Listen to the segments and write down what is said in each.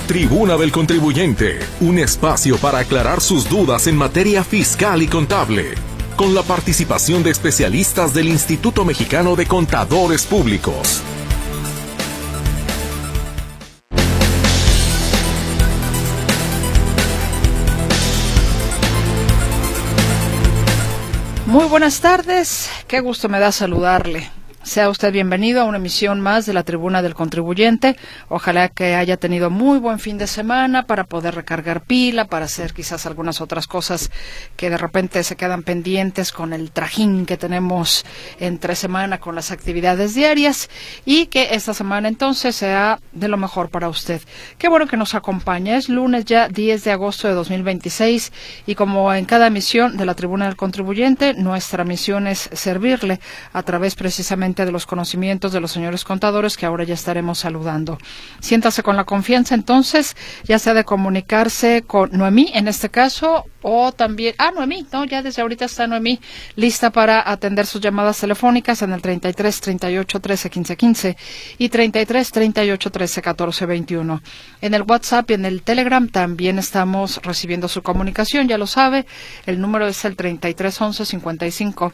Tribuna del Contribuyente, un espacio para aclarar sus dudas en materia fiscal y contable, con la participación de especialistas del Instituto Mexicano de Contadores Públicos. Muy buenas tardes, qué gusto me da saludarle. Sea usted bienvenido a una emisión más de la Tribuna del Contribuyente. Ojalá que haya tenido muy buen fin de semana para poder recargar pila, para hacer quizás algunas otras cosas que de repente se quedan pendientes con el trajín que tenemos entre semana con las actividades diarias, y que esta semana entonces sea de lo mejor para usted. Qué bueno que nos acompaña. Es lunes ya 10 de agosto de 2026 y como en cada emisión de la Tribuna del Contribuyente, nuestra misión es servirle a través precisamente de los conocimientos de los señores contadores que ahora ya estaremos saludando. Siéntase con la confianza entonces, ya sea de comunicarse con Noemí en este caso, o también, Noemí, no, ya desde ahorita está Noemí lista para atender sus llamadas telefónicas en el 33 38 13 15 15 y 33 38 13 14 21. En el WhatsApp y en el Telegram también estamos recibiendo su comunicación, ya lo sabe, el número es el 33 11 55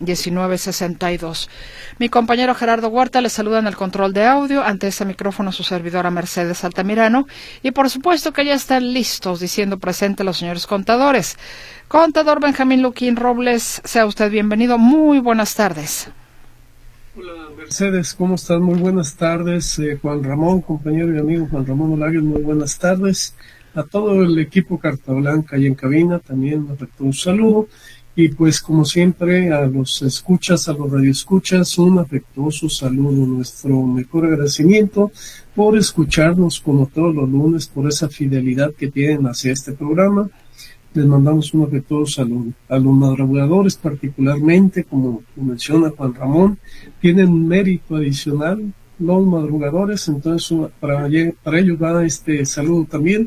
19 62. Mi compañero Gerardo Huerta le saluda en el control de audio, ante este micrófono su servidora Mercedes Altamirano, y por supuesto que ya están listos diciendo presente los señores contadores. Contador Benjamín Luquín Robles, sea usted bienvenido, muy buenas tardes. Hola Mercedes, ¿cómo estás? Muy buenas tardes. Juan Ramón, compañero y amigo Juan Ramón Olagues, muy buenas tardes. A todo el equipo Carta Blanca y en cabina también me afectó un saludo. Y pues como siempre a los escuchas, a los radioescuchas, un afectuoso saludo, nuestro mejor agradecimiento por escucharnos como todos los lunes, por esa fidelidad que tienen hacia este programa. Les mandamos un afectuoso saludo. A los madrugadores particularmente, como menciona Juan Ramón, tienen un mérito adicional los madrugadores, entonces para ellos va este saludo también.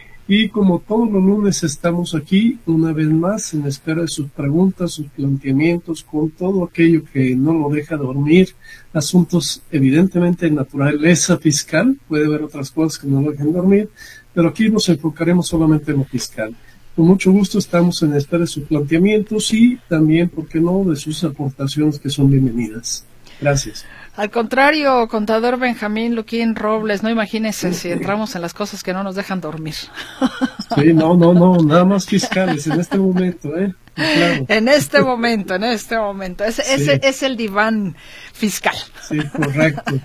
Y como todos los lunes estamos aquí una vez más en espera de sus preguntas, sus planteamientos, con todo aquello que no lo deja dormir, asuntos evidentemente de naturaleza fiscal, puede haber otras cosas que no lo dejen dormir, pero aquí nos enfocaremos solamente en lo fiscal. Con mucho gusto estamos en espera de sus planteamientos y también, ¿por qué no?, de sus aportaciones que son bienvenidas. Gracias. Al contrario, contador Benjamín Luquín Robles, no imagínese si entramos en las cosas que no nos dejan dormir. Sí, no, nada más fiscales en este momento, Claro. En este momento. Ese es el diván fiscal. Sí, correcto.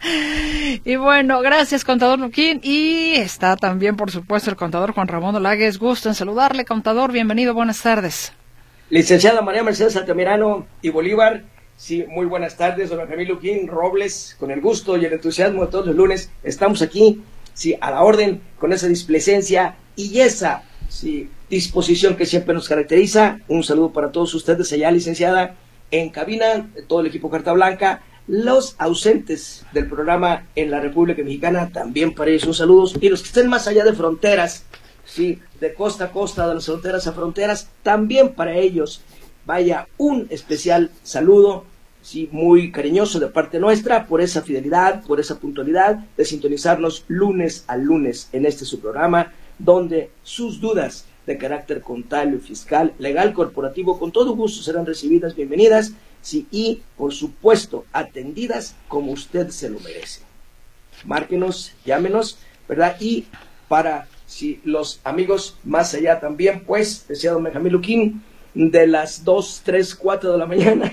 Y bueno, gracias, contador Luquín. Y está también, por supuesto, el contador Juan Ramón Olagues. Gusto en saludarle, contador. Bienvenido, buenas tardes. Licenciada María Mercedes Altamirano y Bolívar. Sí, muy buenas tardes, don Benjamín Luquín Robles, con el gusto y el entusiasmo de todos los lunes, estamos aquí, sí, a la orden, con esa displicencia y esa, sí, disposición que siempre nos caracteriza. Un saludo para todos ustedes allá, licenciada, en cabina, todo el equipo Carta Blanca, los ausentes del programa en la República Mexicana, también para ellos un saludo, y los que estén más allá de fronteras, sí, de costa a costa, de las fronteras a fronteras, también para ellos, vaya, un especial saludo, sí, muy cariñoso de parte nuestra, por esa fidelidad, por esa puntualidad de sintonizarnos lunes a lunes en este su programa, donde sus dudas de carácter contable, fiscal, legal, corporativo, con todo gusto serán recibidas, bienvenidas, sí, y por supuesto atendidas como usted se lo merece. Márquenos, llámenos, ¿verdad? Y para los amigos más allá también, pues, decía don Benjamín Luquín, de las 2, 3, 4 de la mañana.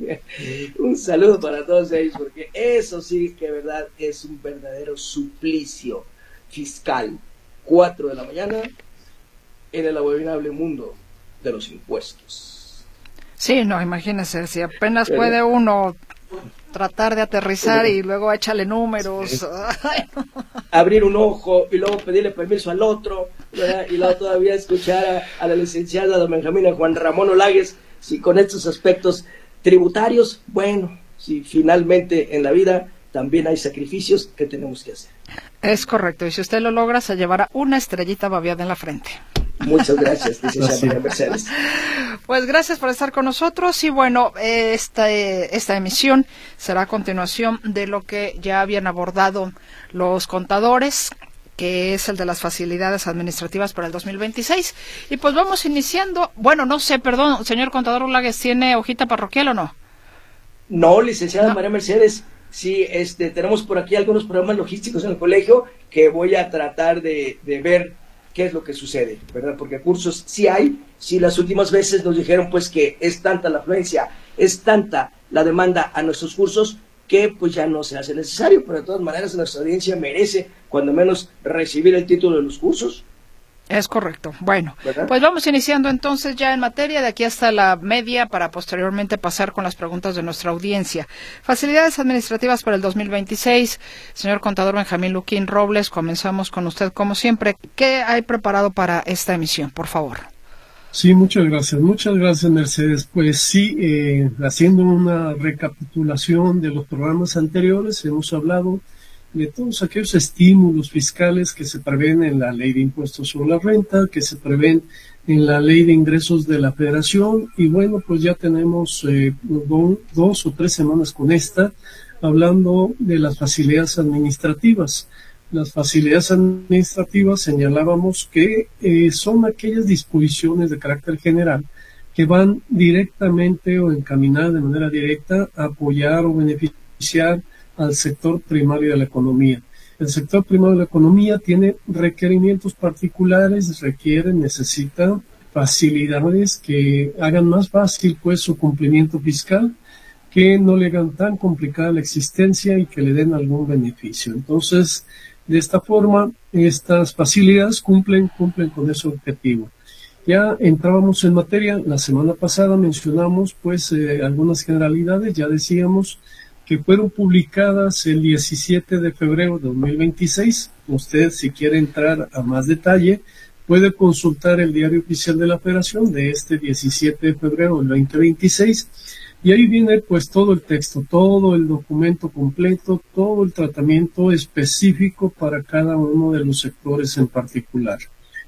Un saludo para todos ellos, porque eso sí que verdad es un verdadero suplicio fiscal. 4 de la mañana en el abominable mundo de los impuestos. Sí, no, imagínese, si apenas puede uno tratar de aterrizar y luego échale números. Sí. Abrir un ojo y luego pedirle permiso al otro, ¿verdad? Y luego todavía escuchar a la licenciada don Benjamín, a Juan Ramón Olagues, si con estos aspectos tributarios, bueno, si finalmente en la vida también hay sacrificios que tenemos que hacer. Es correcto, y si usted lo logra, se llevará una estrellita babeada en la frente. Muchas gracias, licenciada Mercedes. Pues gracias por estar con nosotros y bueno, esta emisión será a continuación de lo que ya habían abordado los contadores que es el de las facilidades administrativas para el 2026. Y pues vamos iniciando. Bueno, no sé, perdón, señor contador Olagues, ¿tiene hojita parroquial o no? No, licenciada No. María Mercedes, sí, tenemos por aquí algunos programas logísticos en el colegio que voy a tratar de ver qué es lo que sucede, ¿verdad? Porque cursos sí hay, sí las últimas veces nos dijeron pues que es tanta la afluencia, es tanta la demanda a nuestros cursos que pues ya no se hace necesario, pero de todas maneras nuestra audiencia merece cuando menos recibir el título de los cursos. Es correcto. Bueno, ¿Verdad? pues vamos iniciando entonces ya en materia, de aquí hasta la media, para posteriormente pasar con las preguntas de nuestra audiencia. Facilidades administrativas para el 2026. Señor contador Benjamín Luquín Robles, comenzamos con usted como siempre. ¿Qué hay preparado para esta emisión, por favor? Sí, muchas gracias Mercedes. Pues sí, haciendo una recapitulación de los programas anteriores, hemos hablado de todos aquellos estímulos fiscales que se prevén en la Ley de Impuestos sobre la Renta, que se prevén en la Ley de Ingresos de la Federación, y bueno, pues ya tenemos 2 o 3 semanas con esta, hablando de las facilidades administrativas. Las facilidades administrativas señalábamos que son aquellas disposiciones de carácter general que van directamente o encaminadas de manera directa a apoyar o beneficiar al sector primario de la economía. El sector primario de la economía tiene requerimientos particulares, necesita facilidades que hagan más fácil pues su cumplimiento fiscal, que no le hagan tan complicada la existencia y que le den algún beneficio. Entonces, de esta forma, estas facilidades cumplen con ese objetivo. Ya entrábamos en materia, la semana pasada mencionamos pues algunas generalidades, ya decíamos que fueron publicadas el 17 de febrero de 2026. Usted, si quiere entrar a más detalle, puede consultar el Diario Oficial de la Federación de este 17 de febrero del 2026, y ahí viene pues todo el texto, todo el documento completo, todo el tratamiento específico para cada uno de los sectores en particular.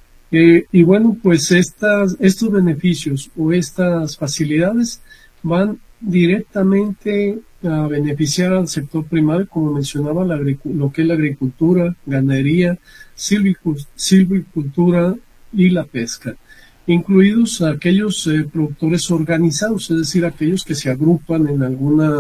Y bueno, pues estos beneficios o estas facilidades van directamente a beneficiar al sector primario, como mencionaba, lo que es la agricultura, ganadería, silvicultura y la pesca, incluidos aquellos productores organizados, es decir, aquellos que se agrupan en alguna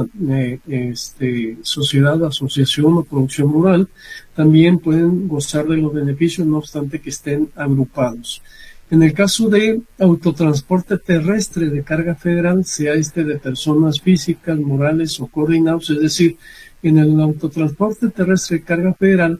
sociedad, asociación o producción rural, también pueden gozar de los beneficios, no obstante que estén agrupados. En el caso de autotransporte terrestre de carga federal, sea de personas físicas, morales o coordinados, es decir, en el autotransporte terrestre de carga federal,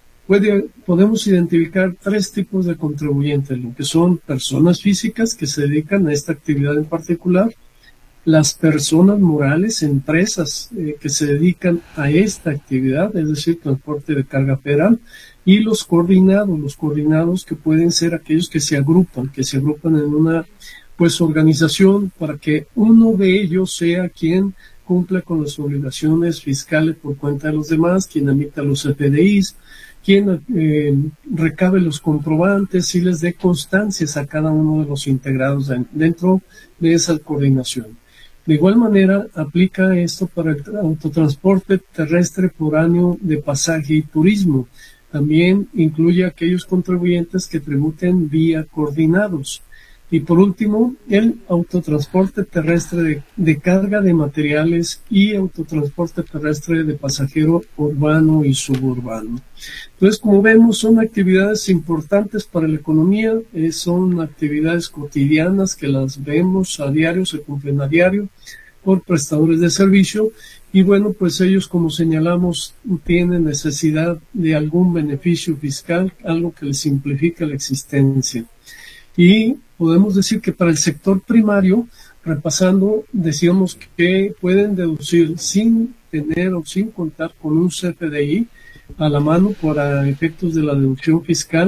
podemos identificar 3 tipos de contribuyentes, lo que son personas físicas que se dedican a esta actividad en particular, las personas morales, empresas que se dedican a esta actividad, es decir, transporte de carga federal, y los coordinados que pueden ser aquellos que se agrupan en una pues organización para que uno de ellos sea quien cumpla con las obligaciones fiscales por cuenta de los demás, quien emita los FDIs, quien recabe los comprobantes y les dé constancias a cada uno de los integrados dentro de esa coordinación. De igual manera, aplica esto para el autotransporte terrestre foráneo de pasaje y turismo. También incluye a aquellos contribuyentes que tributen vía coordinados. Y por último, el autotransporte terrestre de carga de materiales y autotransporte terrestre de pasajero urbano y suburbano. Entonces, como vemos, son actividades importantes para la economía, son actividades cotidianas que las vemos a diario, se cumplen a diario por prestadores de servicio, y bueno, pues ellos, como señalamos, tienen necesidad de algún beneficio fiscal, algo que les simplifique la existencia. Y podemos decir que para el sector primario, repasando, decíamos que pueden deducir sin tener o sin contar con un CFDI a la mano para efectos de la deducción fiscal,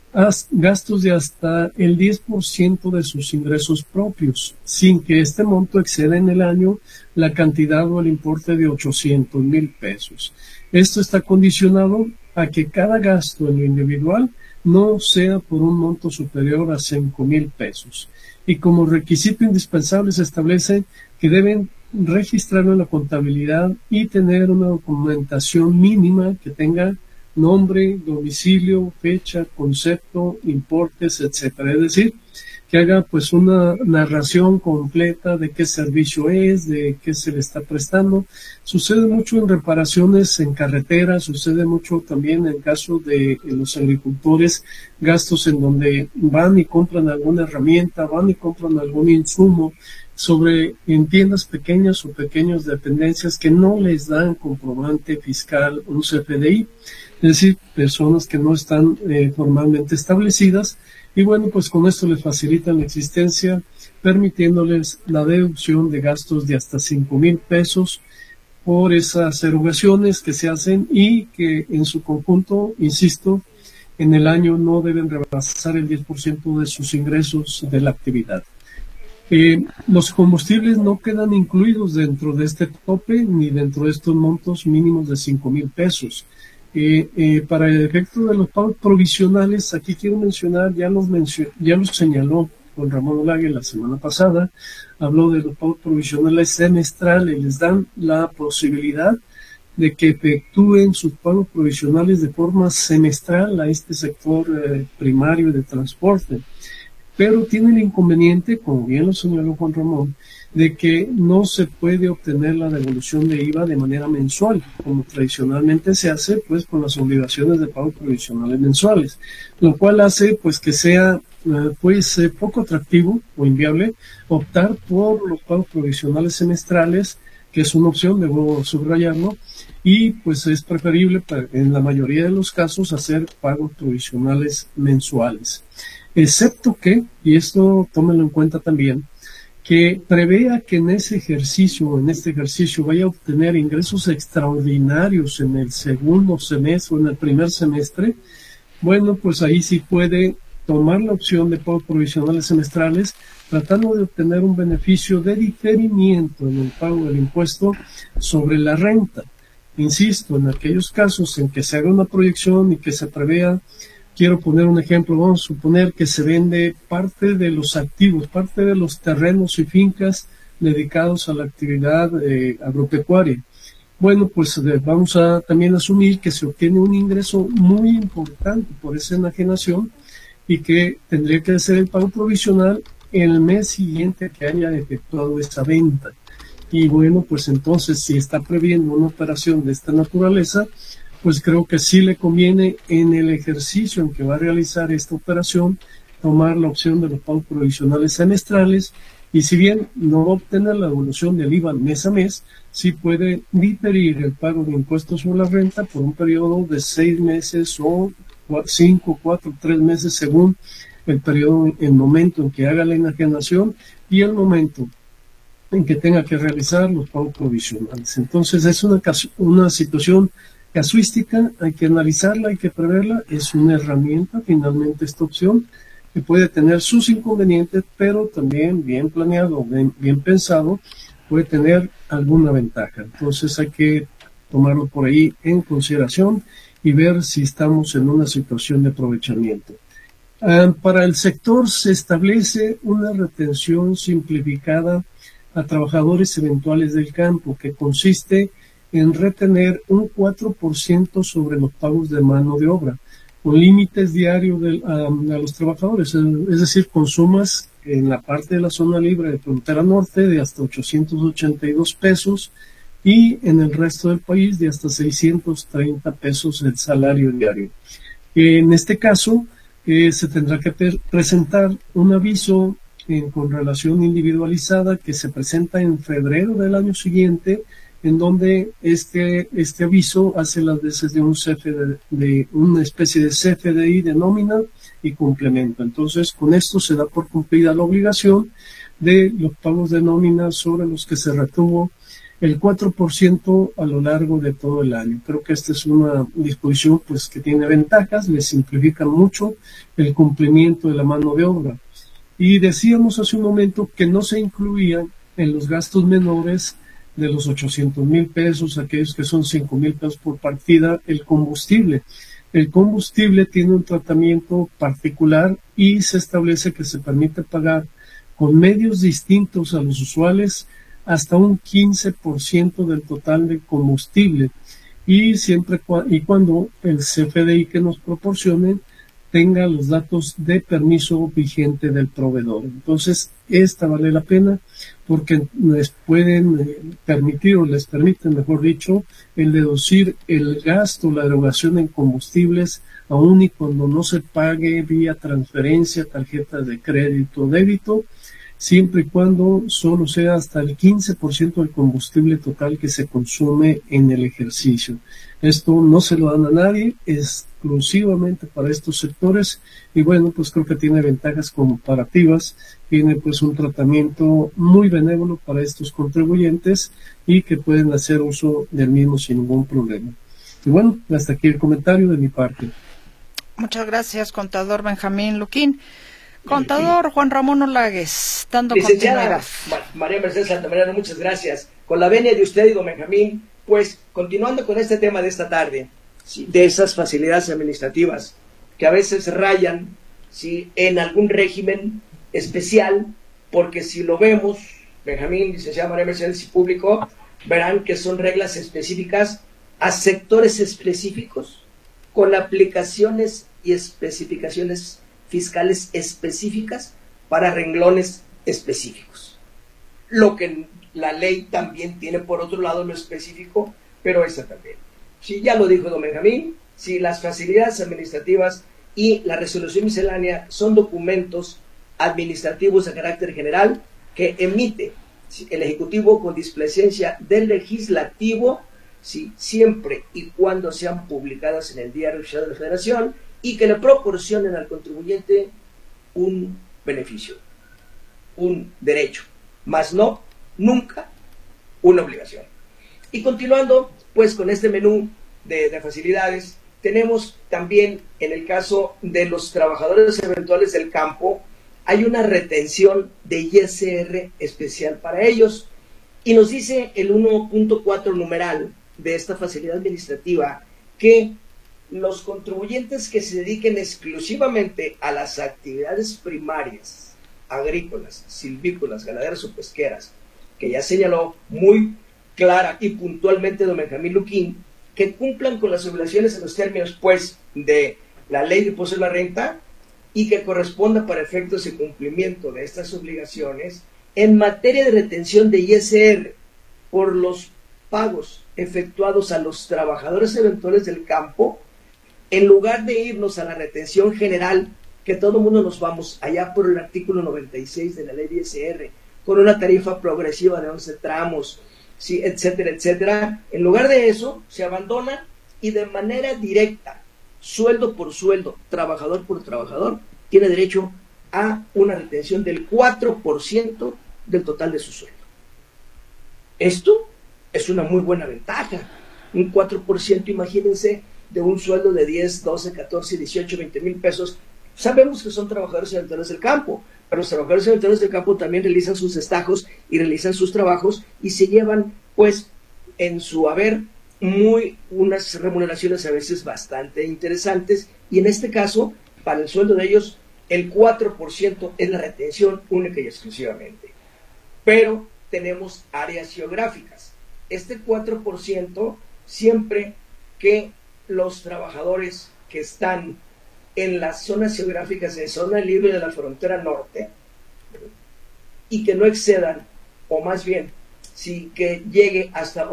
gastos de hasta el 10% de sus ingresos propios, sin que este monto exceda en el año la cantidad o el importe de 800,000 pesos. Esto está condicionado a que cada gasto en lo individual no sea por un monto superior a 5,000 pesos. Y como requisito indispensable se establece que deben registrarlo en la contabilidad y tener una documentación mínima que tenga nombre, domicilio, fecha, concepto, importes, etcétera. Es decir, que haga pues una narración completa de qué servicio es, de qué se le está prestando. Sucede mucho en reparaciones en carreteras, sucede mucho también en caso de los agricultores, gastos en donde van y compran alguna herramienta, van y compran algún insumo, en tiendas pequeñas o pequeñas dependencias que no les dan comprobante fiscal, un CFDI, es decir, personas que no están formalmente establecidas. Y bueno, pues con esto les facilitan la existencia, permitiéndoles la deducción de gastos de hasta 5,000 pesos por esas erogaciones que se hacen y que en su conjunto, insisto, en el año no deben rebasar el 10% de sus ingresos de la actividad. Los combustibles no quedan incluidos dentro de este tope ni dentro de estos montos mínimos de 5,000 pesos. Para el efecto de los pagos provisionales, aquí quiero mencionar, ya los señaló Juan Ramón Olague la semana pasada, habló de los pagos provisionales semestrales, les dan la posibilidad de que efectúen sus pagos provisionales de forma semestral a este sector primario de transporte. Pero tiene el inconveniente, como bien lo señaló Juan Ramón, de que no se puede obtener la devolución de IVA de manera mensual, como tradicionalmente se hace, pues con las obligaciones de pago provisionales mensuales, lo cual hace pues que sea poco atractivo o inviable optar por los pagos provisionales semestrales, que es una opción, debo subrayarlo, y pues es preferible en la mayoría de los casos hacer pagos provisionales mensuales. Excepto que, y esto tómenlo en cuenta también, que prevea que en este ejercicio vaya a obtener ingresos extraordinarios en el segundo semestre o en el primer semestre, bueno, pues ahí sí puede tomar la opción de pagos provisionales semestrales, tratando de obtener un beneficio de diferimiento en el pago del impuesto sobre la renta. Insisto, en aquellos casos en que se haga una proyección y que se prevea, quiero poner un ejemplo, vamos a suponer que se vende parte de los activos, parte de los terrenos y fincas dedicados a la actividad agropecuaria. Bueno, pues vamos a también asumir que se obtiene un ingreso muy importante por esa enajenación y que tendría que hacer el pago provisional el mes siguiente que haya efectuado esa venta. Y bueno, pues entonces si está previendo una operación de esta naturaleza, pues creo que sí le conviene en el ejercicio en que va a realizar esta operación tomar la opción de los pagos provisionales semestrales, y si bien no va a obtener la devolución del IVA mes a mes, sí puede diferir el pago de impuestos sobre la renta por un periodo de 6 meses o 5, 4, 3 meses según el periodo, el momento en que haga la enajenación y el momento en que tenga que realizar los pagos provisionales. Entonces es una situación casuística, hay que analizarla, hay que preverla, es una herramienta finalmente esta opción que puede tener sus inconvenientes, pero también bien planeado, bien pensado, puede tener alguna ventaja. Entonces hay que tomarlo por ahí en consideración y ver si estamos en una situación de aprovechamiento. Para el sector se establece una retención simplificada a trabajadores eventuales del campo que consiste en retener un 4% sobre los pagos de mano de obra, con límites diarios a los trabajadores, es decir, con sumas en la parte de la zona libre de frontera norte de hasta 882 pesos y en el resto del país de hasta 630 pesos el salario diario. En este caso, se tendrá que presentar un aviso con relación individualizada que se presenta en febrero del año siguiente, en donde este aviso hace las veces de una especie de CFDI de nómina y complemento. Entonces, con esto se da por cumplida la obligación de los pagos de nómina sobre los que se retuvo el 4% a lo largo de todo el año. Creo que esta es una disposición pues que tiene ventajas, le simplifica mucho el cumplimiento de la mano de obra. Y decíamos hace un momento que no se incluía en los gastos menores de los 800,000 pesos, aquellos que son 5,000 pesos por partida, el combustible. El combustible tiene un tratamiento particular y se establece que se permite pagar con medios distintos a los usuales hasta un 15% del total de combustible. y siempre y cuando el CFDI que nos proporcionen tenga los datos de permiso vigente del proveedor. Entonces, esta vale la pena porque les pueden permitir, o les permiten, mejor dicho, el deducir el gasto, la erogación en combustibles, aun y cuando no se pague vía transferencia, tarjetas de crédito o débito, siempre y cuando solo sea hasta el 15% del combustible total que se consume en el ejercicio. Esto no se lo dan a nadie, exclusivamente para estos sectores, y bueno, pues creo que tiene ventajas comparativas, tiene pues un tratamiento muy benévolo para estos contribuyentes y que pueden hacer uso del mismo sin ningún problema. Y bueno, hasta aquí el comentario de mi parte. Muchas gracias, contador Benjamín Luquín. Contador Juan Ramón Olagues, dando licenciada María Mercedes Santamirano, muchas gracias. Con la venia de usted y don Benjamín, pues continuando con este tema de esta tarde, ¿sí?, de esas facilidades administrativas que a veces rayan, ¿sí?, en algún régimen especial, porque si lo vemos, Benjamín, licenciada María Mercedes y público, verán que son reglas específicas a sectores específicos, con aplicaciones y especificaciones fiscales específicas para renglones específicos. Lo que la ley también tiene por otro lado lo específico, pero esa también. Sí, ya lo dijo don Benjamín, sí, las facilidades administrativas y la resolución miscelánea son documentos administrativos de carácter general que emite, sí, el Ejecutivo con displicencia del Legislativo, sí, siempre y cuando sean publicadas en el Diario Oficial de la Federación y que le proporcionen al contribuyente un beneficio, un derecho, más no, nunca, una obligación. Y continuando, pues, con este menú de facilidades, tenemos también, en el caso de los trabajadores eventuales del campo, hay una retención de ISR especial para ellos, y nos dice el 1.4 numeral de esta facilidad administrativa que los contribuyentes que se dediquen exclusivamente a las actividades primarias, agrícolas, silvícolas, ganaderas o pesqueras, que ya señaló muy clara y puntualmente don Benjamín Luquín, que cumplan con las obligaciones en los términos, pues, de la ley de impuesto a la renta y que corresponda para efectos de cumplimiento de estas obligaciones en materia de retención de ISR por los pagos efectuados a los trabajadores eventuales del campo, en lugar de irnos a la retención general, que todo el mundo nos vamos allá por el artículo 96 de la ley de ISR, con una tarifa progresiva de 11 tramos, sí, etcétera, etcétera. En lugar de eso, se abandona y de manera directa, sueldo por sueldo, trabajador por trabajador, tiene derecho a una retención del 4% del total de su sueldo. Esto es una muy buena ventaja. Un 4%, imagínense, de un sueldo de 10, 12, 14, 18, 20 mil pesos. Sabemos que son trabajadores eventuales del campo, pero los trabajadores eventuales del campo también realizan sus destajos y realizan sus trabajos y se llevan, pues, en su haber unas remuneraciones a veces bastante interesantes, y en este caso, para el sueldo de ellos, el 4% es la retención única y exclusivamente. Pero tenemos áreas geográficas. Este 4% siempre que los trabajadores que están en las zonas geográficas de zona libre de la frontera norte y que no excedan, o más bien, si que llegue hasta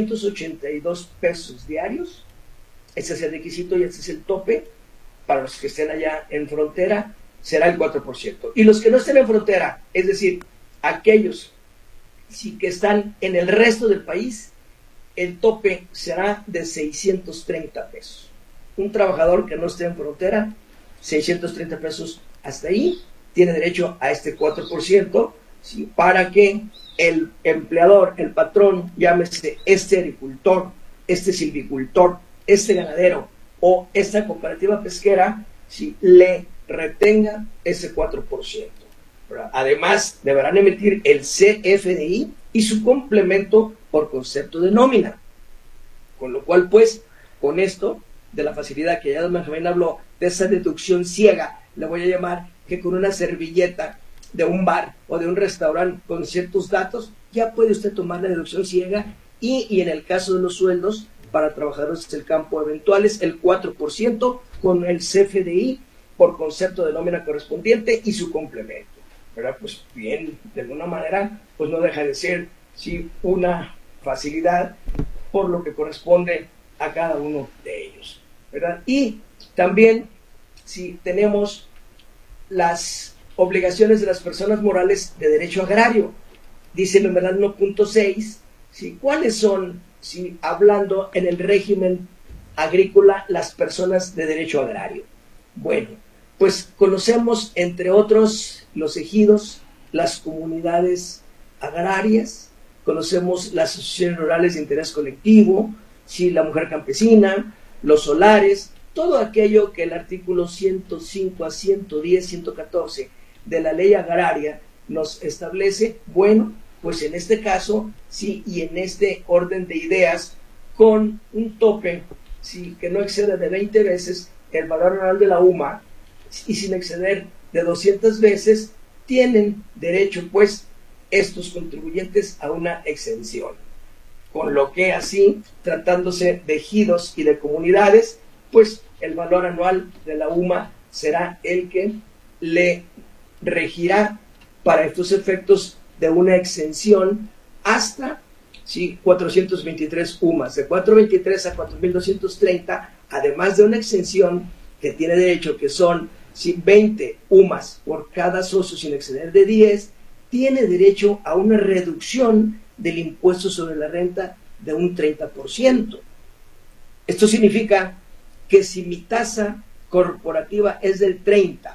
882 pesos diarios, ese es el requisito y ese es el tope. Para los que estén allá en frontera será el 4%. Y los que no estén en frontera, es decir, aquellos sí que están en el resto del país, el tope será de 630 pesos. Un trabajador que no esté en frontera, 630 pesos hasta ahí, tiene derecho a este 4%, ¿sí?, para que el empleador, el patrón, llámese este agricultor, este silvicultor, este ganadero o esta cooperativa pesquera, ¿sí?, le retenga ese 4%. Además, deberán emitir el CFDI y su complemento por concepto de nómina. Con lo cual, pues, con esto, de la facilidad que ya don Benjamín habló, de esa deducción ciega, le voy a llamar, que con una servilleta de un bar o de un restaurante con ciertos datos, ya puede usted tomar la deducción ciega y en el caso de los sueldos, para trabajadores del campo eventuales, el 4% con el CFDI por concepto de nómina correspondiente y su complemento, ¿verdad? Pues bien, de alguna manera, pues no deja de ser sí, una facilidad por lo que corresponde a cada uno de ellos, ¿verdad? Y también si tenemos las obligaciones de las personas morales de derecho agrario, dice el numeral 1.6, ¿sí? ¿Cuáles son, sí, hablando en el régimen agrícola, las personas de derecho agrario? Bueno, pues conocemos, entre otros, los ejidos, las comunidades agrarias, conocemos las asociaciones rurales de interés colectivo, sí, la mujer campesina, los solares, todo aquello que el artículo 105 a 110, 114 de la ley agraria nos establece. Bueno, pues en este caso, sí, y en este orden de ideas, con un tope, sí, que no exceda de 20 veces el valor anual de la UMA, y sin exceder de 200 veces, tienen derecho, pues, estos contribuyentes a una exención. Con lo que así, tratándose de ejidos y de comunidades, pues el valor anual de la UMA será el que le regirá para estos efectos de una exención hasta, sí, 423 UMAs, de 423 a 4230, además de una exención que tiene derecho, que son, sí, 20 UMAs por cada socio sin exceder de 10, tiene derecho a una reducción del impuesto sobre la renta de un 30%. Esto significa que si mi tasa corporativa es del 30%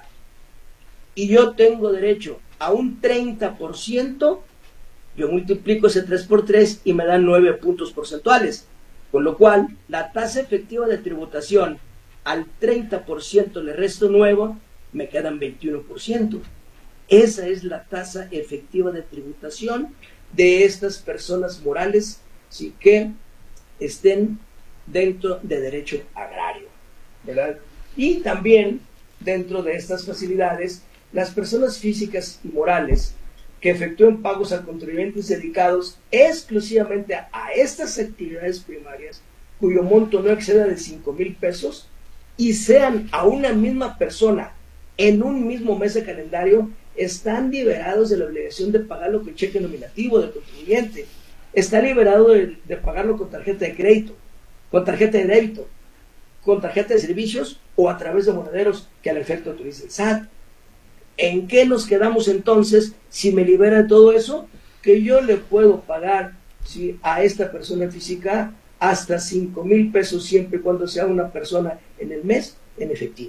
y yo tengo derecho a un 30%, yo multiplico ese 3 por 3 y me dan 9 puntos porcentuales, con lo cual la tasa efectiva de tributación al 30% le resto nuevo, me quedan 21%. Esa es la tasa efectiva de tributación de estas personas morales, sí, que estén dentro de derecho agrario, ¿verdad? Y también dentro de estas facilidades, las personas físicas y morales que efectúen pagos a contribuyentes dedicados exclusivamente a estas actividades primarias, cuyo monto no exceda de 5,000 pesos, y sean a una misma persona en un mismo mes de calendario, están liberados de la obligación de pagarlo con cheque nominativo del contribuyente. Está liberado de pagarlo con tarjeta de crédito, con tarjeta de débito, con tarjeta de servicios o a través de monederos que al efecto autoriza el SAT. ¿En qué nos quedamos entonces si me libera de todo eso? Que yo le puedo pagar, ¿sí?, a esta persona física hasta 5,000 pesos siempre y cuando sea una persona en el mes en efectivo.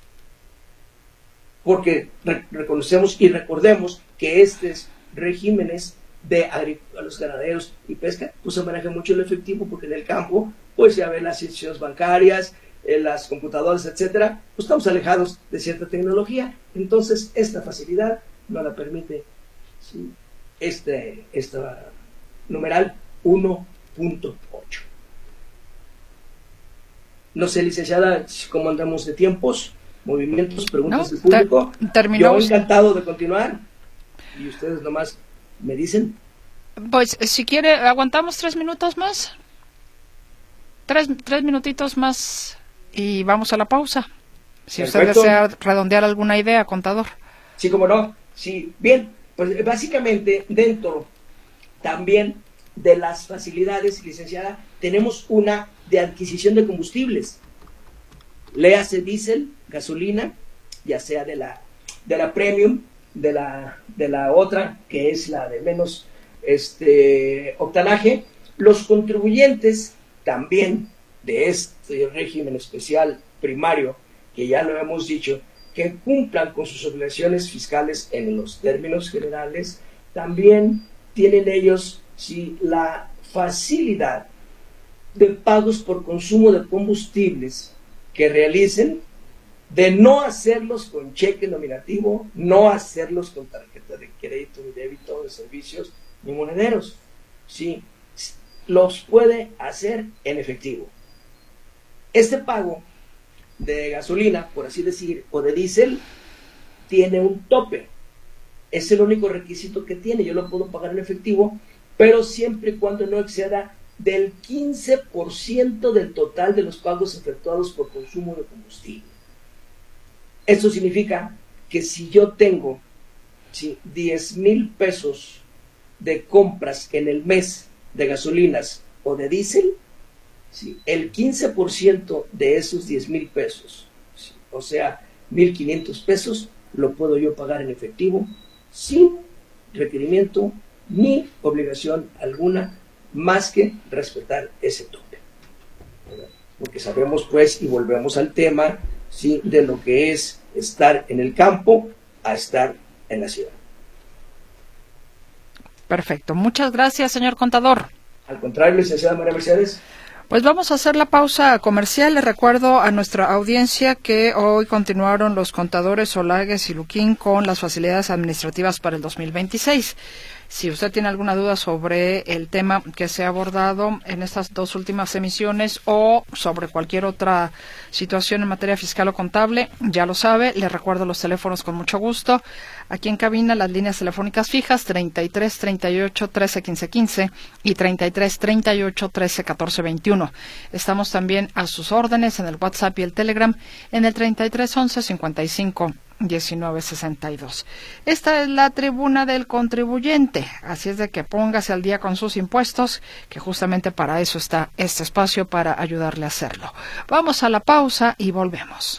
Porque reconocemos y recordemos que estos regímenes de a los ganaderos y pesca, pues se maneja mucho el efectivo, porque en el campo, pues ya ven las instituciones bancarias, las computadoras, etcétera, pues estamos alejados de cierta tecnología. Entonces esta facilidad no la permite, ¿sí?, esta numeral 1.8. No sé, licenciada, cómo andamos de tiempos, movimientos, preguntas del público. Terminó. Yo encantado de continuar y ustedes nomás me dicen. Pues si quiere, aguantamos 3 minutos más. 3 minutitos más y vamos a la pausa. Si Perfecto. usted desea redondear alguna idea, contador. Sí, cómo no. Sí, bien, pues básicamente dentro también de las facilidades, licenciada, tenemos una de adquisición de combustibles. Léase diésel, gasolina, ya sea de la premium, de la otra, que es la de menos octanaje. Los contribuyentes también de este régimen especial primario, que ya lo hemos dicho, que cumplan con sus obligaciones fiscales en los términos generales, también tienen ellos, sí, la facilidad de pagos por consumo de combustibles que realicen, de no hacerlos con cheque nominativo, no hacerlos con tarjeta de crédito ni débito de servicios ni monederos. Sí, los puede hacer en efectivo. Este pago de gasolina, por así decir, o de diésel, tiene un tope. Es el único requisito que tiene. Yo lo puedo pagar en efectivo, pero siempre y cuando no exceda del 15% del total de los pagos efectuados por consumo de combustible. Esto significa que si yo tengo 10,000 pesos de compras en el mes de gasolinas o de diésel, el 15% de esos 10,000 pesos, o sea, 1,500 pesos, lo puedo yo pagar en efectivo sin requerimiento ni obligación alguna, más que respetar ese tope. Porque sabemos, pues, y volvemos al tema, de lo que es estar en el campo a estar en la ciudad. Perfecto. Muchas gracias, señor contador. Al contrario, licenciada María Mercedes. Pues vamos a hacer la pausa comercial. Le recuerdo a nuestra audiencia que hoy continuaron los contadores Olagues y Luquín con las facilidades administrativas para el 2026. Si usted tiene alguna duda sobre el tema que se ha abordado en estas dos últimas emisiones o sobre cualquier otra situación en materia fiscal o contable, ya lo sabe. Le recuerdo los teléfonos con mucho gusto. Aquí en cabina las líneas telefónicas fijas 33 38 13 15 15 y 33 38 13 14 21. Estamos también a sus órdenes en el WhatsApp y el Telegram en el 33 11 55 1962. Esta es la tribuna del contribuyente, así es de que póngase al día con sus impuestos, que justamente para eso está este espacio, para ayudarle a hacerlo. Vamos a la pausa y volvemos.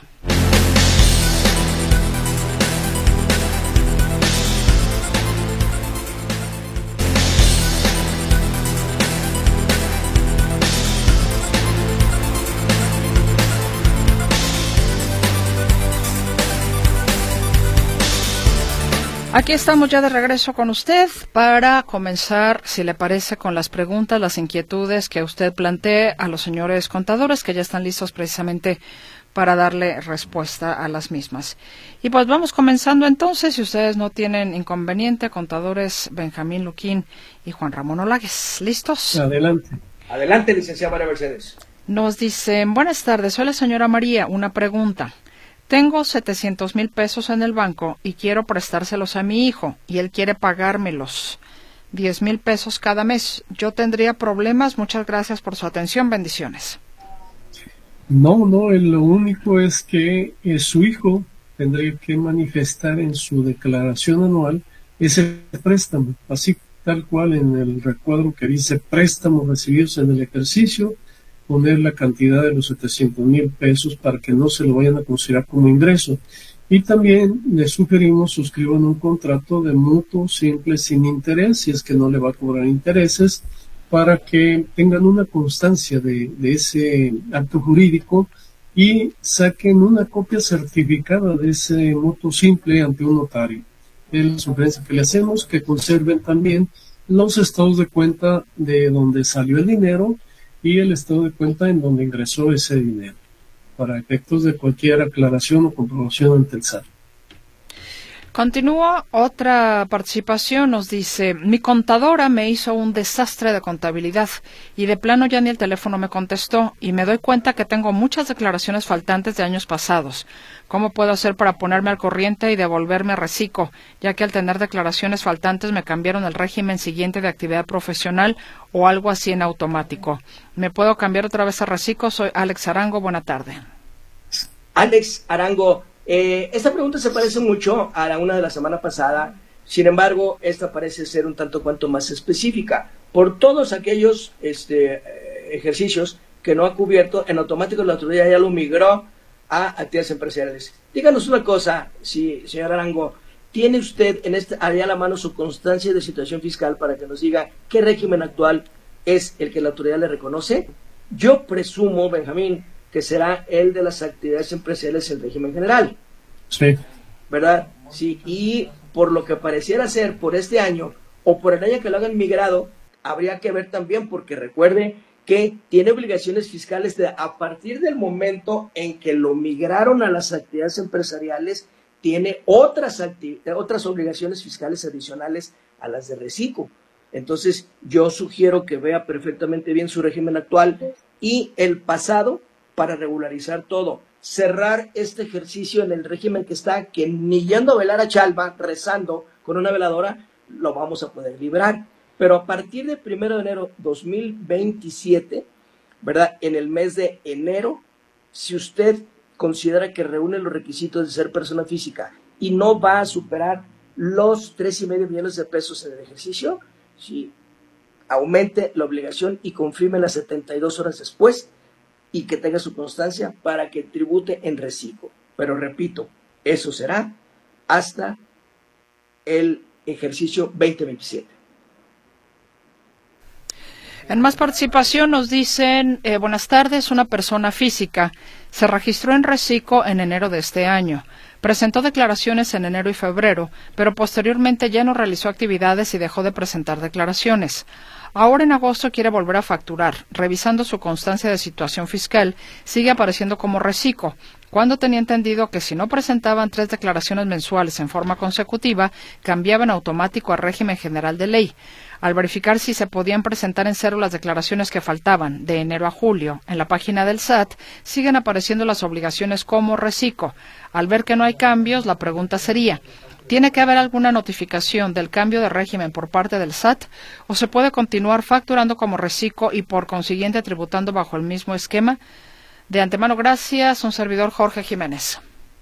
Aquí estamos ya de regreso con usted para comenzar, si le parece, con las preguntas, las inquietudes que usted plantee a los señores contadores, que ya están listos precisamente para darle respuesta a las mismas. Y pues vamos comenzando entonces, si ustedes no tienen inconveniente, contadores Benjamín Luquín y Juan Ramón Olagues. ¿Listos? Adelante. Adelante, licenciada María Mercedes. Nos dicen, buenas tardes, soy la señora María, una pregunta. Tengo 700,000 pesos en el banco y quiero prestárselos a mi hijo y él quiere pagármelos 10,000 pesos cada mes. ¿Yo tendría problemas? Muchas gracias por su atención. Bendiciones. No, lo único es que su hijo tendría que manifestar en su declaración anual ese préstamo, así tal cual en el recuadro que dice préstamos recibidos en el ejercicio, poner la cantidad de los 700,000 pesos para que no se lo vayan a considerar como ingreso. Y también le sugerimos suscriban un contrato de mutuo simple sin interés, si es que no le va a cobrar intereses, para que tengan una constancia de ese acto jurídico y saquen una copia certificada de ese mutuo simple ante un notario. Es la sugerencia que le hacemos, que conserven también los estados de cuenta de donde salió el dinero y el estado de cuenta en donde ingresó ese dinero, para efectos de cualquier aclaración o comprobación ante el SAT. Continúa otra participación, nos dice, mi contadora me hizo un desastre de contabilidad y de plano ya ni el teléfono me contestó y me doy cuenta que tengo muchas declaraciones faltantes de años pasados. ¿Cómo puedo hacer para ponerme al corriente y devolverme a Recicco, ya que al tener declaraciones faltantes me cambiaron el régimen siguiente de actividad profesional o algo así en automático? ¿Me puedo cambiar otra vez a Recicco? Soy Alex Arango, buena tarde. Alex Arango, esta pregunta se parece mucho a la una de la semana pasada, sin embargo, esta parece ser un tanto cuanto más específica. Por todos aquellos ejercicios que no ha cubierto, en automático la autoridad ya lo migró a actividades empresariales. Díganos una cosa, señor Arango, ¿tiene usted allá a la mano su constancia de situación fiscal para que nos diga qué régimen actual es el que la autoridad le reconoce? Yo presumo, Benjamín, que será el de las actividades empresariales en régimen general. Sí. ¿Verdad? Sí, y por lo que pareciera ser por este año, o por el año que lo hagan migrado, habría que ver también, porque recuerde que tiene obligaciones fiscales a partir del momento en que lo migraron a las actividades empresariales, tiene otras obligaciones fiscales adicionales a las de Recicco. Entonces, yo sugiero que vea perfectamente bien su régimen actual y el pasado, para regularizar todo, cerrar este ejercicio en el régimen que está, que ni yendo a velar a Chalma, rezando con una veladora, lo vamos a poder librar. Pero a partir del 1 de enero 2027, ¿verdad? En el mes de enero, si usted considera que reúne los requisitos de ser persona física y no va a superar los 3.5 millones de pesos en el ejercicio, sí, aumente la obligación y confirme las 72 horas después y que tenga su constancia para que tribute en reciclo. Pero repito, eso será hasta el ejercicio 2027. En más participación nos dicen, buenas tardes, una persona física se registró en Recico en enero de este año. Presentó declaraciones en enero y febrero, pero posteriormente ya no realizó actividades y dejó de presentar declaraciones. Ahora en agosto quiere volver a facturar. Revisando su constancia de situación fiscal, sigue apareciendo como Recico, cuando tenía entendido que si no presentaban 3 declaraciones mensuales en forma consecutiva, cambiaba en automático a régimen general de ley. Al verificar si se podían presentar en cero las declaraciones que faltaban de enero a julio en la página del SAT, siguen apareciendo las obligaciones como Recico. Al ver que no hay cambios, la pregunta sería, ¿tiene que haber alguna notificación del cambio de régimen por parte del SAT o se puede continuar facturando como Recico y por consiguiente tributando bajo el mismo esquema? De antemano, gracias. Un servidor, Jorge Jiménez.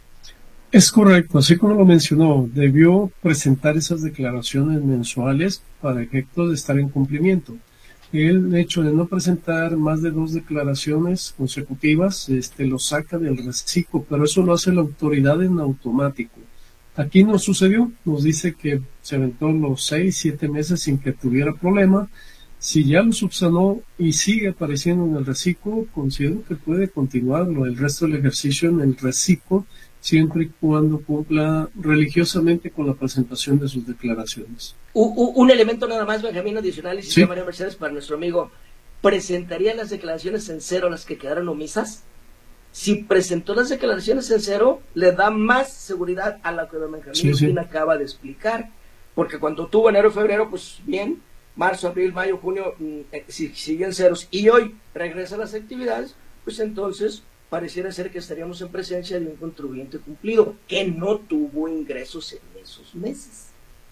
Es correcto, así como lo mencionó, debió presentar esas declaraciones mensuales para efectos de estar en cumplimiento. El hecho de no presentar más de 2 declaraciones consecutivas lo saca del reciclo, pero eso lo hace la autoridad en automático. Aquí no sucedió, nos dice que se aventó los 6-7 meses sin que tuviera problema. Si ya lo subsanó y sigue apareciendo en el reciclo, considero que puede continuarlo el resto del ejercicio en el reciclo, siempre y cuando cumpla religiosamente con la presentación de sus declaraciones. Un elemento nada más, Benjamín, adicional, y sí. María Mercedes, para nuestro amigo, ¿presentaría las declaraciones en cero las que quedaron omisas? Si presentó las declaraciones en cero, le da más seguridad a la que Benjamín acaba de explicar, porque cuando tuvo enero y febrero, pues bien, marzo, abril, mayo, junio, si siguen ceros, y hoy regresa a las actividades, pues entonces pareciera ser que estaríamos en presencia de un contribuyente cumplido que no tuvo ingresos en esos meses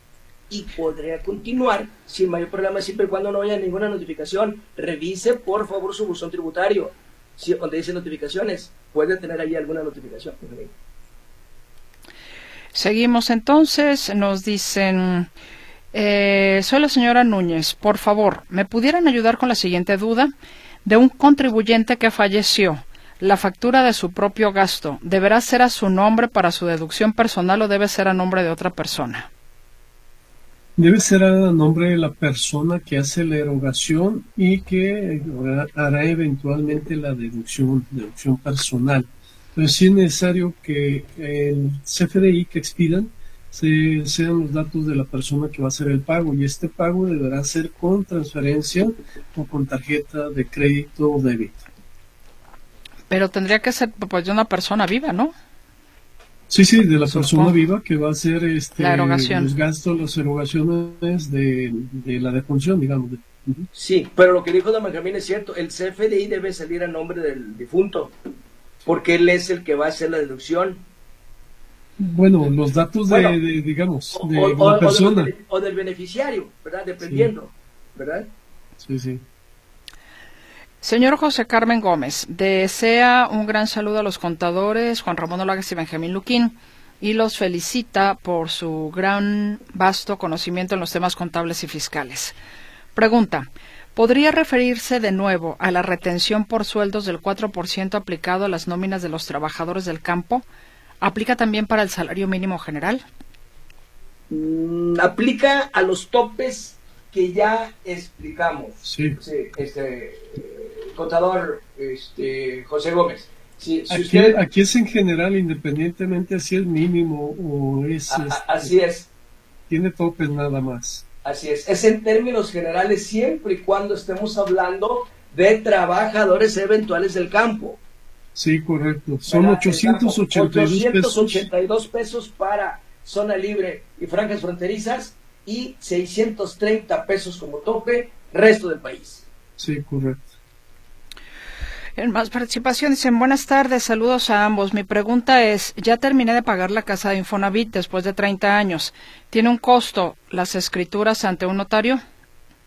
y podría continuar sin mayor problema siempre y cuando no haya ninguna notificación. Revise por favor su buzón tributario, si donde dice notificaciones puede tener ahí alguna notificación. Seguimos entonces, nos dicen, soy la señora Núñez, por favor, ¿me pudieran ayudar con la siguiente duda? De un contribuyente que falleció, la factura de su propio gasto, ¿deberá ser a su nombre para su deducción personal o debe ser a nombre de otra persona? Debe ser a nombre de la persona que hace la erogación y que hará eventualmente la deducción personal. Entonces sí es necesario que el CFDI que expidan sean los datos de la persona que va a hacer el pago, y este pago deberá ser con transferencia o con tarjeta de crédito o débito. Pero tendría que ser pues de una persona viva, ¿no? Sí, de la persona viva que va a hacer la erogación. Los gastos, las erogaciones de la defunción, digamos. Sí, pero lo que dijo don Benjamín es cierto, el CFDI debe salir a nombre del difunto, porque él es el que va a hacer la deducción. Bueno, los datos de la persona. O del beneficiario, ¿verdad? Dependiendo, ¿verdad? Sí. Señor José Carmen Gómez, desea un gran saludo a los contadores Juan Ramón Olagues y Benjamín Luquín y los felicita por su gran vasto conocimiento en los temas contables y fiscales. Pregunta, ¿podría referirse de nuevo a la retención por sueldos del 4% aplicado a las nóminas de los trabajadores del campo? ¿Aplica también para el salario mínimo general? Aplica a los topes que ya explicamos. Sí. Contador José Gómez. Si aquí es en general, independientemente si es mínimo o es... así es. Tiene topes nada más. Así es. Es en términos generales siempre y cuando estemos hablando de trabajadores eventuales del campo. Sí, correcto. Son 882 pesos para zona libre y franjas fronterizas y 630 pesos como tope resto del país. Sí, correcto. En más participación dicen, buenas tardes, saludos a ambos. Mi pregunta es, ya terminé de pagar la casa de Infonavit después de 30 años. ¿Tiene un costo las escrituras ante un notario?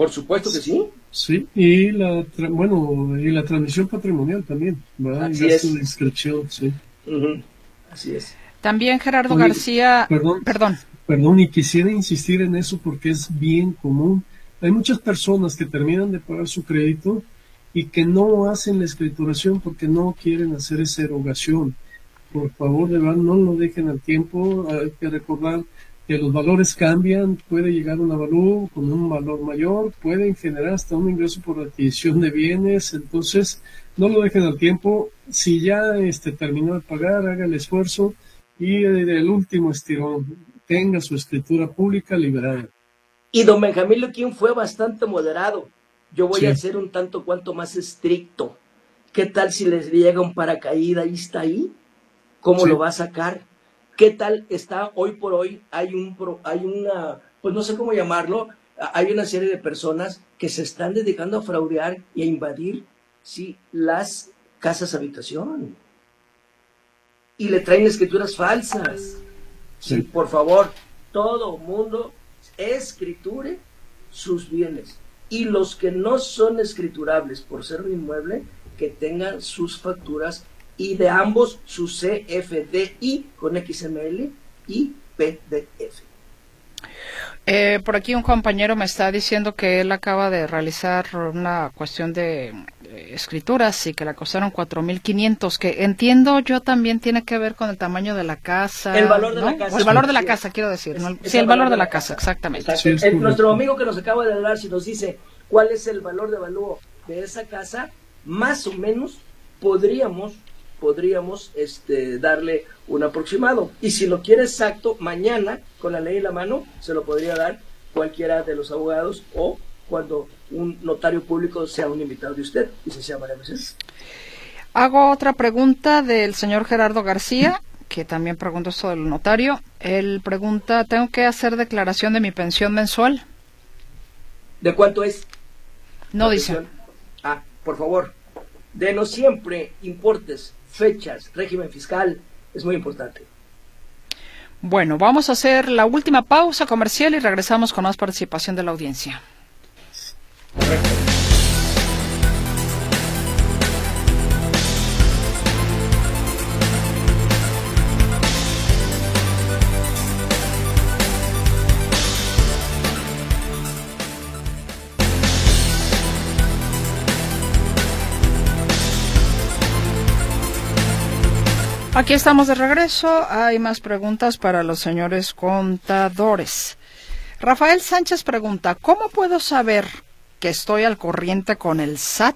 Por supuesto que sí. Sí, y la transmisión patrimonial también, ¿verdad? Así Y gasto es. de inscripción, sí. Así es. También Gerardo Oye, García, Perdón, y quisiera insistir en eso porque es bien común. Hay muchas personas que terminan de pagar su crédito y que no hacen la escrituración porque no quieren hacer esa erogación. Por favor, de verdad, no lo dejen al tiempo. Hay que recordar que los valores cambian, puede llegar un avalúo con un valor mayor, pueden generar hasta un ingreso por adquisición de bienes, entonces no lo dejen al tiempo. Si ya terminó de pagar, haga el esfuerzo y el último estirón, tenga su escritura pública liberada. Y don Benjamín Luquín fue bastante moderado. Yo voy Sí. a ser un tanto cuanto más estricto. ¿Qué tal si les llega un paracaídas y está ahí? ¿Cómo Sí. lo va a sacar? ¿Qué tal está hoy por hoy? Hay una, pues no sé cómo llamarlo, hay una serie de personas que se están dedicando a fraudear y a invadir, sí, las casas habitación. Y le traen escrituras falsas. Sí, Sí. por favor, todo mundo escriture sus bienes. Y los que no son escriturables por ser un inmueble, que tengan sus facturas y de ambos su CFDI con XML y PDF. por aquí un compañero me está diciendo que él acaba de realizar una cuestión de escrituras y que le costaron 4,500, que entiendo yo también tiene que ver con el tamaño de la casa. El valor de ¿no? la casa. O el valor de la Sí. casa, quiero decir. ¿no? Es Sí, el valor de la casa, exactamente. Exacto. Sí, es Nuestro correcto. amigo que nos acaba de hablar, si nos dice cuál es el valor de avalúo de esa casa, más o menos podríamos darle un aproximado. Y si lo quiere exacto, mañana, con la ley en la mano, se lo podría dar cualquiera de los abogados o cuando un notario público sea un invitado de usted, licenciada María Mercedes. Hago otra pregunta del señor Gerardo García, que también preguntó esto del notario. Él pregunta, ¿tengo que hacer declaración de mi pensión mensual? ¿De cuánto es? No la dice. pensión? Por favor, denos siempre importes, fechas, régimen fiscal, es muy importante. Bueno, vamos a hacer la última pausa comercial y regresamos con más participación de la audiencia. Correcto. Aquí estamos de regreso. Hay más preguntas para los señores contadores. Rafael Sánchez pregunta, ¿cómo puedo saber que estoy al corriente con el SAT?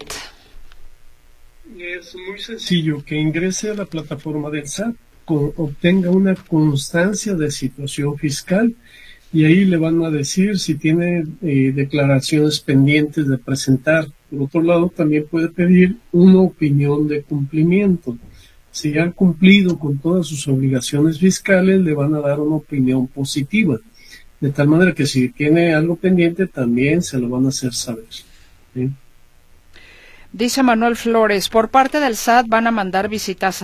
Es muy sencillo, que ingrese a la plataforma del SAT, obtenga una constancia de situación fiscal y ahí le van a decir si tiene declaraciones pendientes de presentar. Por otro lado, también puede pedir una opinión de cumplimiento. Si han cumplido con todas sus obligaciones fiscales, le van a dar una opinión positiva. De tal manera que si tiene algo pendiente, también se lo van a hacer saber. ¿Sí? Dice Manuel Flores, por parte del SAT van a mandar visitas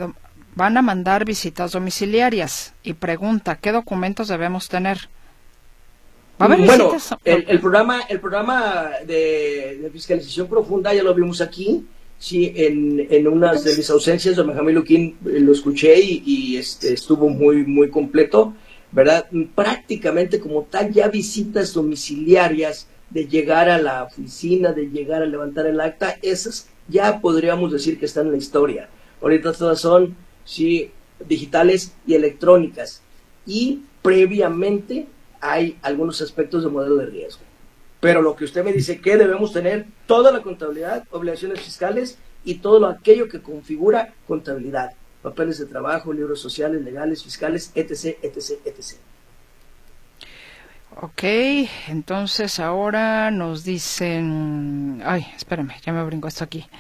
domiciliarias y pregunta, ¿qué documentos debemos tener? ¿Va a haber Bueno, visitas? el programa de fiscalización profunda ya lo vimos aquí. Sí, en unas de mis ausencias, don Benjamín Luquín lo escuché y estuvo muy completo, ¿verdad? Prácticamente como tal, ya visitas domiciliarias de llegar a la oficina, de llegar a levantar el acta, esas ya podríamos decir que están en la historia. Ahorita todas son, sí, digitales y electrónicas. Y previamente hay algunos aspectos de modelo de riesgo. Pero lo que usted me dice que debemos tener, toda la contabilidad, obligaciones fiscales y todo aquello que configura contabilidad. Papeles de trabajo, libros sociales, legales, fiscales, etc. Ok, entonces ahora nos dicen... Ay, espérame, ya me brinco esto aquí.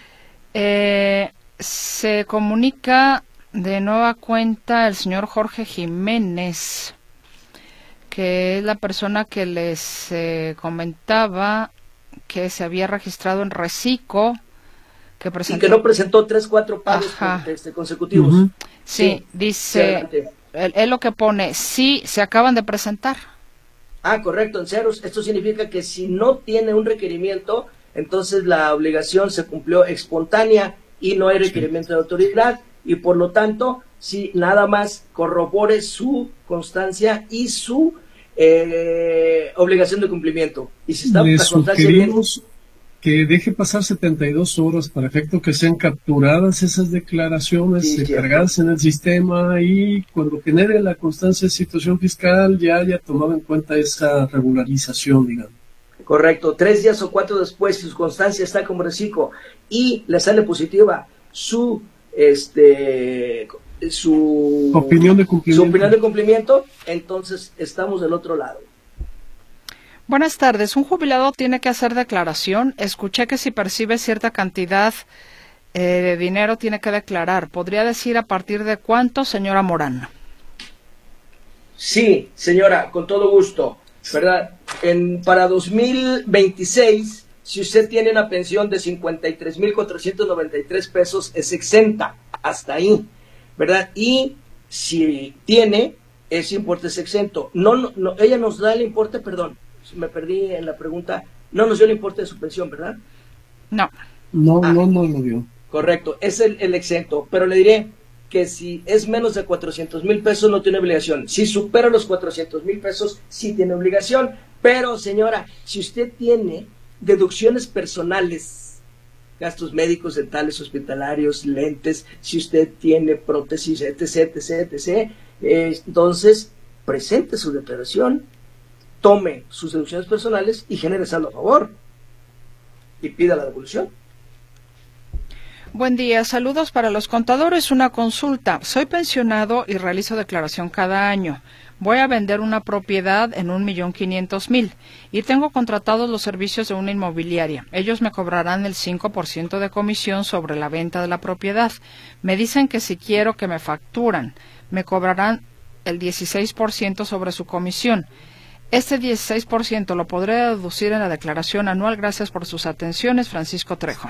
Se comunica de nueva cuenta el señor Jorge Jiménez, que es la persona que les comentaba que se había registrado en Recico, que presentó... Y que no presentó 3-4 pagos consecutivos. Uh-huh. Sí, dice, él lo que pone, sí, se acaban de presentar. Correcto, en ceros. Esto significa que si no tiene un requerimiento, entonces la obligación se cumplió espontánea y no hay requerimiento de autoridad, y por lo tanto, si nada más corrobore su constancia y su obligación de cumplimiento. Y si está Le la constancia sugerimos que deje pasar 72 horas para efecto que sean capturadas esas declaraciones, cargadas en el sistema, y cuando genere la constancia de situación fiscal ya haya tomado en cuenta esa regularización, digamos. Correcto, 3 días o 4 después, si su constancia está como reciclo y le sale positiva su opinión de cumplimiento, entonces estamos del otro lado. Buenas tardes. ¿Un jubilado tiene que hacer declaración? Escuché que si percibe cierta cantidad de dinero tiene que declarar. ¿Podría decir a partir de cuánto, señora Morán? Sí, señora, con todo gusto, ¿verdad? Para 2026, si usted tiene una pensión de 53,493 pesos, es exenta, hasta ahí, ¿verdad? Y si tiene, ese importe es exento. No, ella nos da el importe, perdón, me perdí en la pregunta, no nos dio el importe de su pensión, ¿verdad? No lo dio. Correcto, es el exento, pero le diré que si es menos de 400,000 pesos no tiene obligación. Si supera los 400,000 pesos, sí tiene obligación. Pero, señora, si usted tiene deducciones personales, gastos médicos, dentales, hospitalarios, lentes, si usted tiene prótesis, etc., entonces presente su declaración, tome sus deducciones personales y genere saldo a favor y pida la devolución. Buen día, saludos para los contadores. Una consulta. Soy pensionado y realizo declaración cada año. Voy a vender una propiedad en 1,500,000 y tengo contratados los servicios de una inmobiliaria. Ellos me cobrarán el 5% de comisión sobre la venta de la propiedad. Me dicen que si quiero que me facturan, me cobrarán el 16% sobre su comisión. Este 16% lo podré deducir en la declaración anual. Gracias por sus atenciones, Francisco Trejo.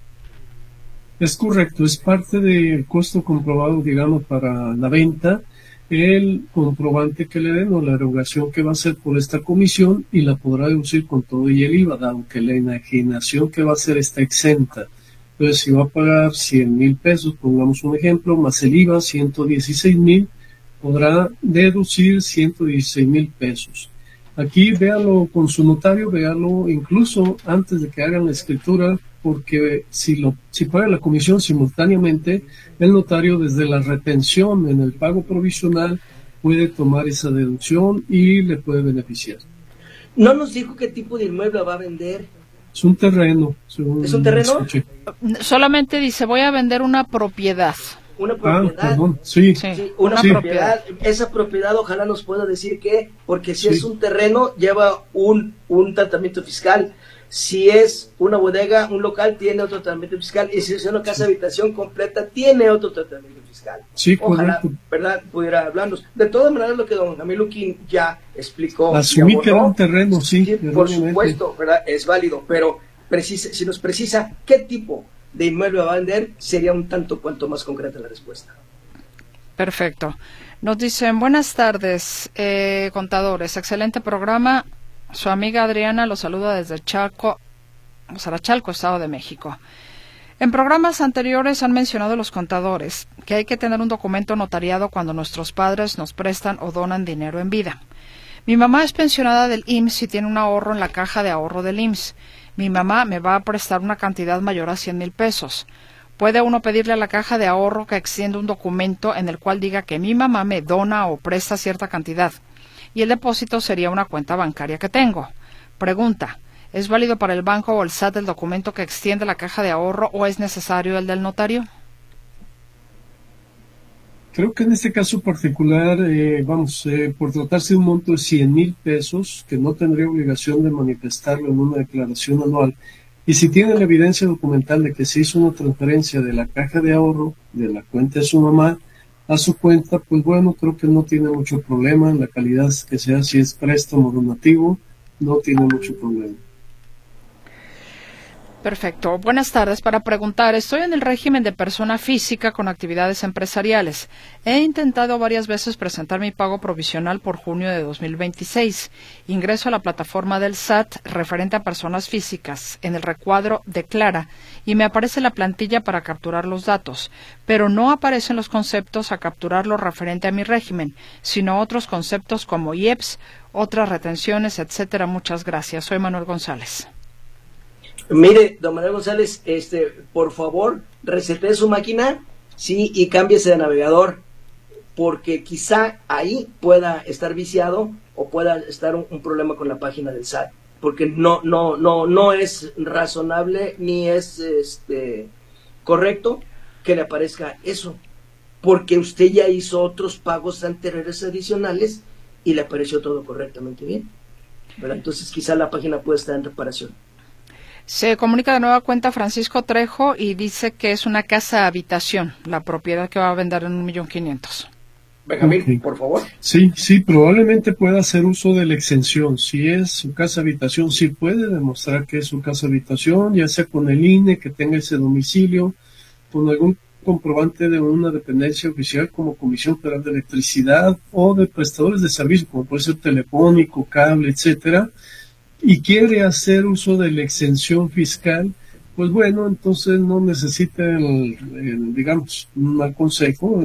Es correcto, es parte del costo comprobado, digamos, para la venta, el comprobante que le den o la erogación que va a hacer por esta comisión, y la podrá deducir con todo y el IVA, aunque la enajenación que va a hacer está exenta. Entonces, si va a pagar 100,000 pesos, pongamos un ejemplo, más el IVA, 116,000, podrá deducir 116,000 pesos. Aquí véalo con su notario, véalo incluso antes de que hagan la escritura, porque si paga la comisión simultáneamente, el notario desde la retención en el pago provisional puede tomar esa deducción y le puede beneficiar. ¿No nos dijo qué tipo de inmueble va a vender? Es un terreno. ¿Es un terreno? Escuché. Solamente dice, voy a vender una propiedad. Una propiedad. Perdón. Sí, una propiedad. Esa propiedad ojalá nos pueda decir qué, porque si es un terreno lleva un tratamiento fiscal. Si es una bodega, un local, tiene otro tratamiento fiscal, y si es una casa de habitación completa, tiene otro tratamiento fiscal. Sí, ojalá, correcto. ¿verdad?, pudiera hablarnos. De todas maneras, lo que don Jamil Luquín ya explicó. Asumí que era un terreno, sí. Por supuesto, ¿verdad?, es válido, pero si nos precisa qué tipo de inmueble va a vender, sería un tanto cuanto más concreta la respuesta. Perfecto. Nos dicen, buenas tardes, contadores, excelente programa. Su amiga Adriana lo saluda desde Chalco, Estado de México. En programas anteriores han mencionado los contadores que hay que tener un documento notariado cuando nuestros padres nos prestan o donan dinero en vida. Mi mamá es pensionada del IMSS y tiene un ahorro en la caja de ahorro del IMSS. Mi mamá me va a prestar una cantidad mayor a 100,000 pesos. ¿Puede uno pedirle a la caja de ahorro que extienda un documento en el cual diga que mi mamá me dona o presta cierta cantidad? Y el depósito sería una cuenta bancaria que tengo. Pregunta, ¿es válido para el banco o el SAT el documento que extiende la caja de ahorro o es necesario el del notario? Creo que en este caso particular, por tratarse de un monto de 100,000 pesos, que no tendría obligación de manifestarlo en una declaración anual, y si tiene la evidencia documental de que se hizo una transferencia de la caja de ahorro, de la cuenta de su mamá, a su cuenta, pues bueno, creo que no tiene mucho problema en la calidad que sea, si es préstamo donativo, no tiene mucho problema. Perfecto. Buenas tardes. Para preguntar, estoy en el régimen de persona física con actividades empresariales. He intentado varias veces presentar mi pago provisional por junio de 2026. Ingreso a la plataforma del SAT referente a personas físicas. En el recuadro Declara y me aparece la plantilla para capturar los datos, pero no aparecen los conceptos a capturar lo referente a mi régimen, sino otros conceptos como IEPS, otras retenciones, etcétera. Muchas gracias. Soy Manuel González. Mire, don Manuel González, por favor, resete su máquina, sí, y cámbiese de navegador, porque quizá ahí pueda estar viciado o pueda estar un problema con la página del SAT, porque no es razonable ni es correcto que le aparezca eso, porque usted ya hizo otros pagos anteriores adicionales y le apareció todo correctamente bien, ¿verdad? Entonces quizá la página puede estar en reparación. Se comunica de nueva cuenta Francisco Trejo y dice que es una casa habitación, la propiedad que va a vender en 1.500.000. Benjamín, Okay. por favor. Sí, probablemente pueda hacer uso de la exención. Si es su casa habitación, sí puede demostrar que es su casa habitación, ya sea con el INE, que tenga ese domicilio, con algún comprobante de una dependencia oficial como Comisión Federal de Electricidad o de prestadores de servicio, como puede ser telefónico, cable, etcétera, y quiere hacer uso de la exención fiscal, pues bueno, entonces no necesita digamos, un mal consejo,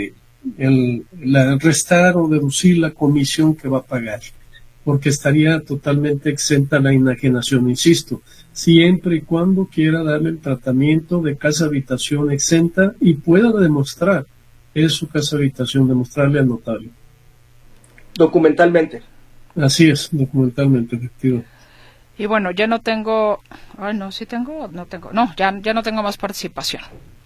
el restar o deducir la comisión que va a pagar, porque estaría totalmente exenta a la enajenación, insisto, siempre y cuando quiera darle el tratamiento de casa habitación exenta y pueda demostrar es su casa habitación, demostrarle al notario. Documentalmente. Así es, documentalmente, efectivo. Y bueno, ya no tengo... Ay, no, sí tengo, no tengo... No, ya no tengo más participación.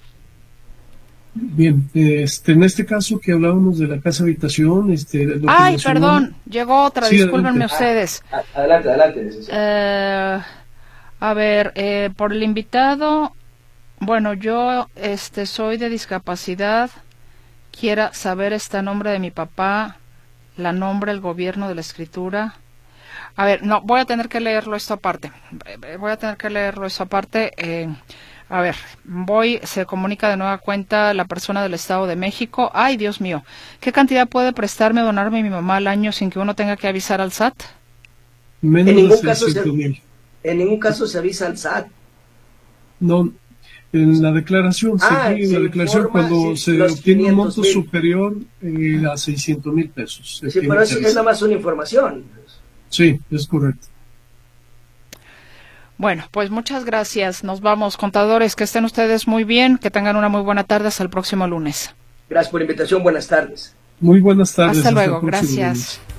Bien, en este caso que hablábamos de la casa habitación, Ay, perdón, llegó otra, sí, discúlpenme ustedes. Adelante. A ver, por el invitado, bueno, yo soy de discapacidad, quiera saber a nombre de mi papá, la nombre, el gobierno de la escritura. A ver, no, voy a tener que leerlo esto aparte. A ver, se comunica de nueva cuenta la persona del Estado de México. Ay, Dios mío, ¿qué cantidad puede prestarme o donarme mi mamá al año sin que uno tenga que avisar al SAT? Menos en ningún de caso 600,000. En ningún caso se avisa al SAT. No, en la declaración, la declaración cuando se obtiene un monto superior a 600,000 pesos. Sí, pero es nada más una información. Sí, es correcto. Bueno, pues muchas gracias. Nos vamos, contadores, que estén ustedes muy bien, que tengan una muy buena tarde. Hasta el próximo lunes. Gracias por la invitación. Buenas tardes. Muy buenas tardes. Hasta luego. Gracias. Lunes.